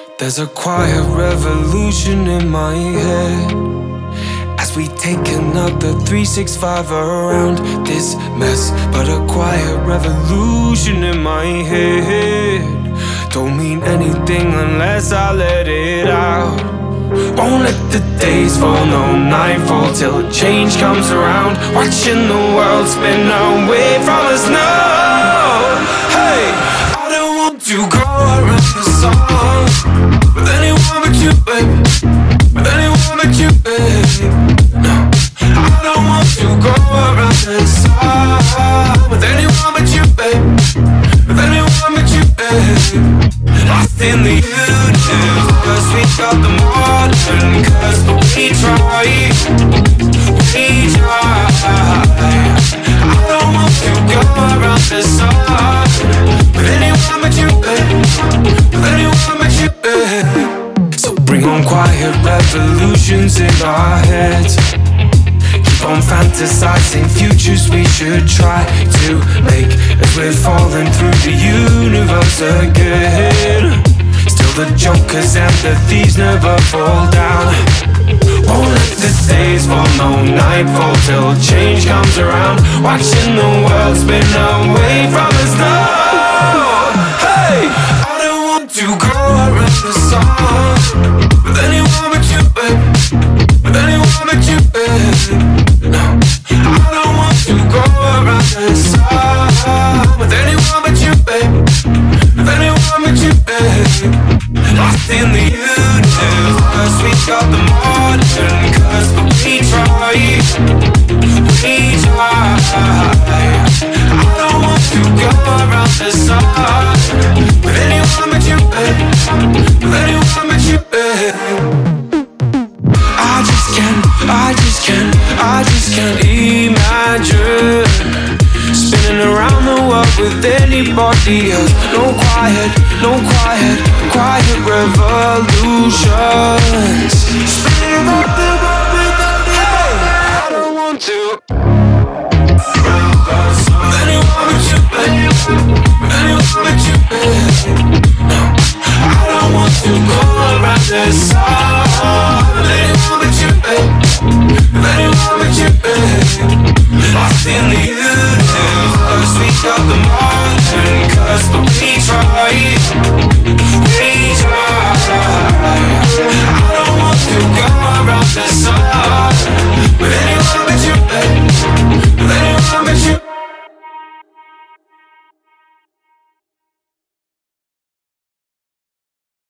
There's a quiet revolution in my head as we take another 365 around this mess. But a quiet revolution in my head don't mean anything unless I let it out. Won't let the days fall, no nightfall till change comes around. Watching the world spin away from us now. Hey, I don't want to go around the sun with anyone but you, baby. With anyone but you, baby. No, I don't want to go around the sun with anyone but you, baby. With anyone but you, baby. Lost in the universe, we got the modern curse, but we try, we try. I don't want to go around the sun with anyone but you, baby. With anyone but you, baby. So bring on quiet revolutions in our heads. Keep on fantasizing futures we should try to make as we're falling through the universe again. Still the jokers and the thieves never fall down. Won't let the days fall, no nightfall till change comes around. Watching the world spin away from us now. Hey, I don't want to go around the sun with anyone but you, baby. With anyone but you, baby. No, I don't want to go around the sun with anyone but you, baby. With anyone but you, baby. Lost in the universe, we got the modern curse, but we try, we try. I don't want to go around the sun with anyone but you, baby. With anyone but you, baby. I just can't imagine spinning around the world with anybody else. No quiet revolutions. Spinning around the world with hey, I don't want to. With anyone but you, baby. With anyone but you, baby. No, I don't want to go around the sun